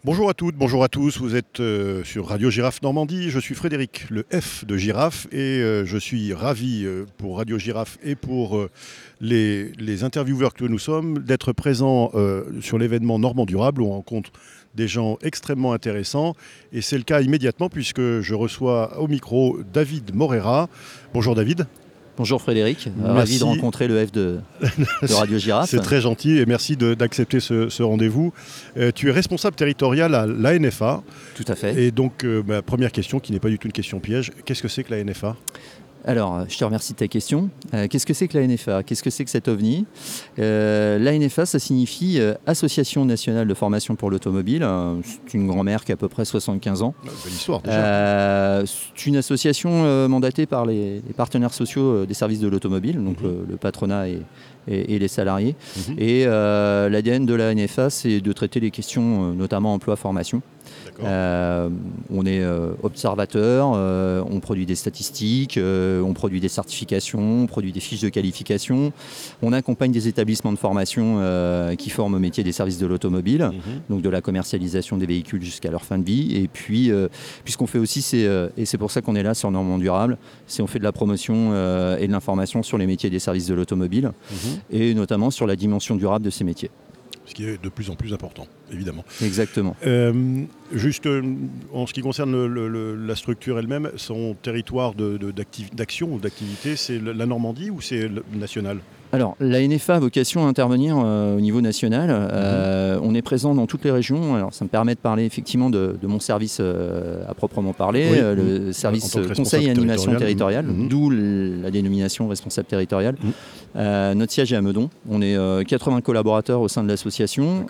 Bonjour à toutes, bonjour à tous, vous êtes sur Radio Girafe Normandie, je suis Frédéric, le F de Girafe et je suis ravi pour Radio Girafe et pour les intervieweurs que nous sommes d'être présents sur l'événement Normand Durable où on rencontre des gens extrêmement intéressants et c'est le cas immédiatement puisque je reçois au micro David Morera. Bonjour David. Bonjour Frédéric, ravi de rencontrer le F de Radio Girafe. C'est très gentil et merci d'accepter ce rendez-vous. Tu es responsable territorial à l'ANFA. Tout à fait. Et donc, ma première question, qui n'est pas du tout une question piège, qu'est-ce que c'est que l'ANFA ? Alors, je te remercie de ta question. Qu'est-ce que c'est que l'ANFA ? Qu'est-ce que c'est que cet OVNI ? L'ANFA, ça signifie Association nationale de formation pour l'automobile. C'est une grand-mère qui a à peu près 75 ans. Belle histoire, déjà. C'est une association mandatée par les partenaires sociaux des services de l'automobile, donc le patronat et les salariés. Et l'ADN de l'ANFA, c'est de traiter les questions, notamment emploi-formation. On est observateur, on produit des statistiques, on produit des certifications, on produit des fiches de qualification, on accompagne des établissements de formation qui forment au métier des services de l'automobile, donc de la commercialisation des véhicules jusqu'à leur fin de vie. Et puis, puisqu'on fait aussi, et c'est pour ça qu'on est là sur Normand Durable, on fait de la promotion et de l'information sur les métiers des services de l'automobile, et notamment sur la dimension durable de ces métiers. Ce qui est de plus en plus important, évidemment. Exactement. Juste en ce qui concerne la structure elle-même, son territoire d'action ou d'activité, c'est la Normandie ou c'est national ? Alors, l'ANFA a vocation à intervenir au niveau national. On est présent dans toutes les régions. Alors, ça me permet de parler effectivement de mon service à proprement parler, le service conseil et animation territoriale, d'où la dénomination responsable territorial. Notre siège est à Meudon. On est 80 collaborateurs au sein de l'association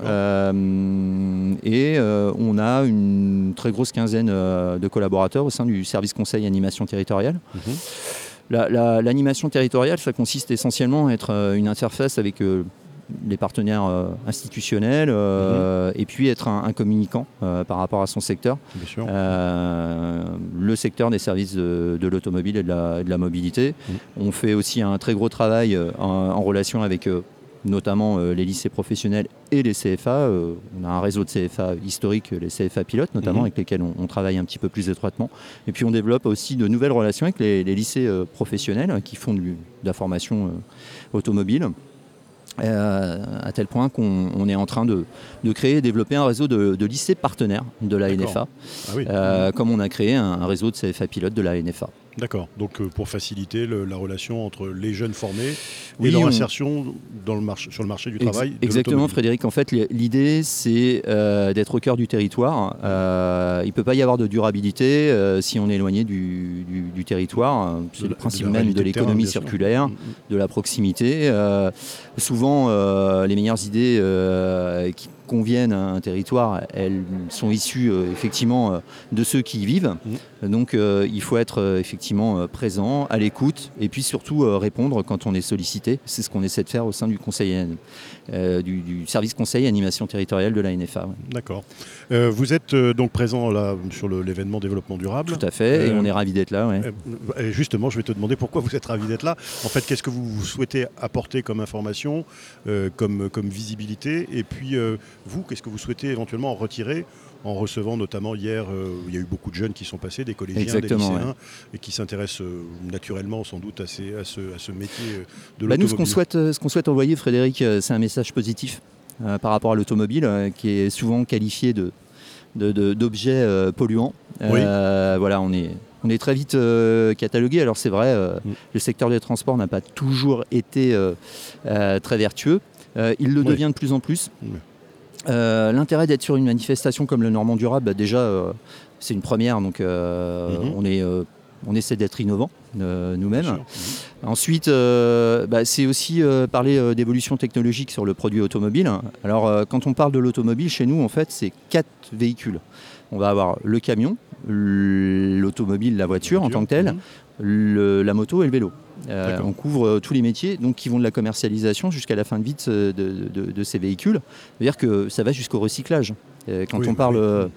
et on a une très grosse quinzaine de collaborateurs au sein du service conseil et animation territoriale. L'animation territoriale, ça consiste essentiellement à être une interface avec les partenaires institutionnels et puis être un communicant par rapport à son secteur. Bien sûr. Le secteur des services de l'automobile et de la mobilité. On fait aussi un très gros travail en relation avec notamment les lycées professionnels et les CFA. On a un réseau de CFA historique, les CFA pilotes notamment, avec lesquels on travaille un petit peu plus étroitement. Et puis on développe aussi de nouvelles relations avec les lycées professionnels qui font de la formation automobile. À tel point qu'on est en train de créer et développer un réseau de lycées partenaires de la NFA, comme on a créé un réseau de CFA pilotes de la NFA. D'accord, donc pour faciliter la relation entre les jeunes formés et leur insertion sur le marché du travail. Exactement Frédéric, en fait l'idée c'est d'être au cœur du territoire. Il ne peut pas y avoir de durabilité si on est éloigné du territoire. C'est le principe même de l'économie circulaire, de la proximité. Souvent les meilleures idées qui conviennent à un territoire, elles sont issues effectivement de ceux qui y vivent. Donc il faut être effectivement présent, à l'écoute et puis surtout répondre quand on est sollicité. C'est ce qu'on essaie de faire au sein du du service conseil et animation territoriale de la NFA. D'accord. Vous êtes donc présent là sur l'événement développement durable. Tout à fait, et on est ravis d'être là. Et justement, je vais te demander pourquoi vous êtes ravis d'être là. En fait, qu'est-ce que vous souhaitez apporter comme information, comme visibilité, et puis vous, qu'est-ce que vous souhaitez éventuellement en retirer en recevant notamment hier, il y a eu beaucoup de jeunes qui sont passés, des collégiens, des lycéens, et qui s'intéressent naturellement sans doute à ce métier de l'automobile. Nous, ce qu'on souhaite envoyer, Frédéric, c'est un message positif par rapport à l'automobile, qui est souvent qualifié d'objet polluant. Voilà, on est très vite catalogué. Alors c'est vrai, le secteur des transports n'a pas toujours été très vertueux. Il le devient de plus en plus. L'intérêt d'être sur une manifestation comme le Normand Durable, déjà, c'est une première, donc on essaie d'être innovant nous-mêmes. Ensuite, c'est aussi parler d'évolution technologique sur le produit automobile. Alors, quand on parle de l'automobile, chez nous, en fait, c'est 4 véhicules. On va avoir le camion, l'automobile, la voiture en tant que telle, la moto et le vélo. On couvre tous les métiers donc, qui vont de la commercialisation jusqu'à la fin de vie de ces véhicules. C'est-à-dire que ça va jusqu'au recyclage. Quand on parle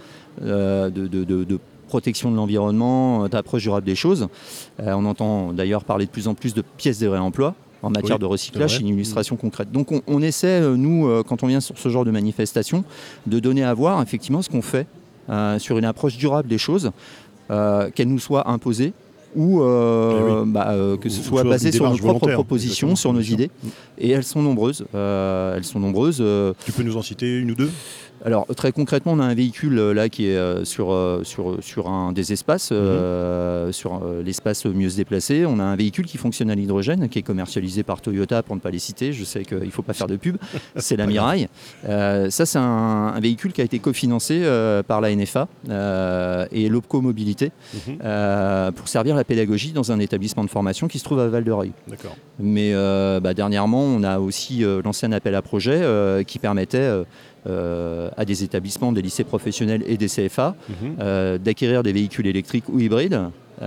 de protection de l'environnement, d'approche durable des choses, on entend d'ailleurs parler de plus en plus de pièces de réemploi. en matière de recyclage. C'est une illustration concrète. Donc on essaie, nous, quand on vient sur ce genre de manifestation, de donner à voir effectivement ce qu'on fait sur une approche durable des choses, qu'elle nous soit imposée ou que ce soit basé sur nos propres propositions, sur nos idées. Et elles sont nombreuses. Tu peux nous en citer une ou deux ? Alors très concrètement, on a un véhicule là qui est sur un des espaces, sur l'espace Mieux se déplacer. On a un véhicule qui fonctionne à l'hydrogène, qui est commercialisé par Toyota, pour ne pas les citer. Je sais qu'il ne faut pas faire de pub. C'est la Mirai. Ça, c'est un véhicule qui a été cofinancé par la NFA et l'Opco Mobilité pour servir la pédagogie dans un établissement de formation qui se trouve à Val-de-Reuil. D'accord. Mais dernièrement, on a aussi lancé un appel à projet qui permettait à des établissements, des lycées professionnels et des CFA d'acquérir des véhicules électriques ou hybrides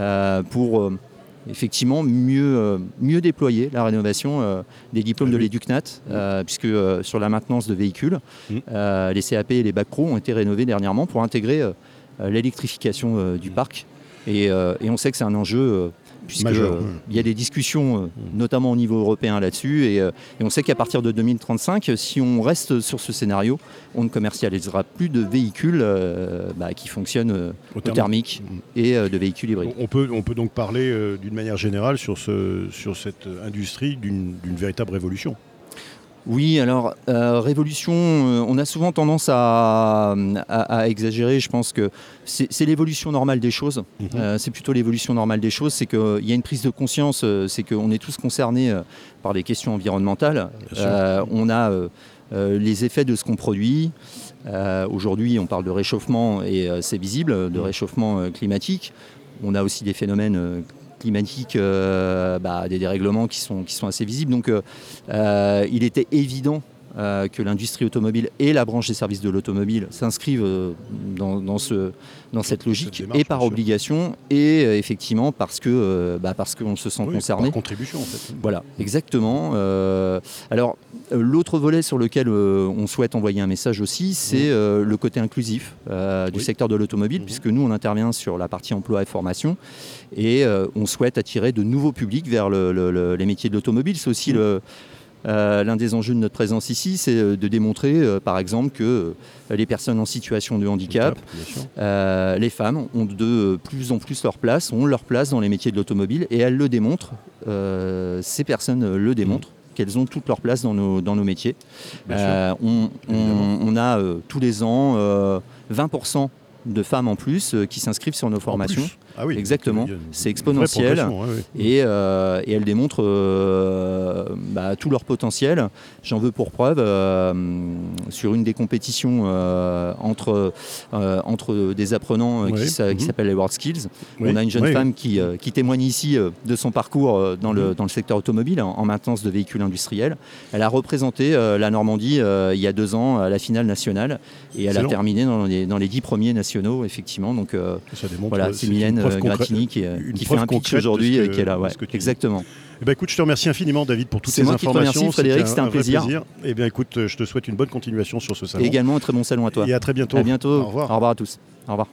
pour effectivement mieux déployer la rénovation des diplômes de l'EducNat, puisque sur la maintenance de véhicules, les CAP et les bacs pro ont été rénovés dernièrement pour intégrer l'électrification du parc. Et on sait que c'est un enjeu puisqu'il y a des discussions, notamment au niveau européen là-dessus, et on sait qu'à partir de 2035, si on reste sur ce scénario, on ne commercialisera plus de véhicules qui fonctionnent au thermique et de véhicules hybrides. On peut donc parler d'une manière générale sur cette industrie d'une véritable révolution. Oui, alors révolution, on a souvent tendance à exagérer. Je pense que c'est l'évolution normale des choses. C'est plutôt l'évolution normale des choses. C'est qu'il y a une prise de conscience, c'est qu'on est tous concernés par des questions environnementales. On a les effets de ce qu'on produit. Aujourd'hui, on parle de réchauffement et c'est visible, de réchauffement climatique. On a aussi des phénomènes climatiques, des dérèglements qui sont assez visibles. Donc il était évident que l'industrie automobile et la branche des services de l'automobile s'inscrivent dans cette logique, démarche, et par obligation, et effectivement parce qu'on se sent concerné. Par contribution en fait. Voilà, exactement. Alors l'autre volet sur lequel on souhaite envoyer un message aussi, c'est le côté inclusif du secteur de l'automobile, puisque nous on intervient sur la partie emploi et formation, et on souhaite attirer de nouveaux publics vers les métiers de l'automobile. C'est aussi l'un des enjeux de notre présence ici, c'est de démontrer, par exemple, que les personnes en situation de handicap, les femmes ont de plus en plus leur place, ont leur place dans les métiers de l'automobile, et elles le démontrent, ces personnes le démontrent, qu'elles ont toute leur place dans nos métiers. On a tous les ans 20% de femmes en plus qui s'inscrivent sur nos formations. Ah oui, exactement, c'est exponentiel, et elles démontrent tout leur potentiel. J'en veux pour preuve sur une des compétitions entre des apprenants qui s'appelle les World Skills. On a une jeune femme qui témoigne ici de son parcours dans le secteur automobile en maintenance de véhicules industriels. Elle a représenté la Normandie il y a 2 ans à la finale nationale, et elle a terminé dans les 10 premiers nationaux, effectivement. Donc c'est Mylène Gratini qui fait un pitch aujourd'hui, qui est là. Exactement. Écoute, je te remercie infiniment, David, pour toutes ces informations. Merci, Frédéric, c'était un plaisir. Écoute, je te souhaite une bonne continuation sur ce salon. Et également un très bon salon à toi. Et à très bientôt. À bientôt. Au revoir. Au revoir à tous. Au revoir.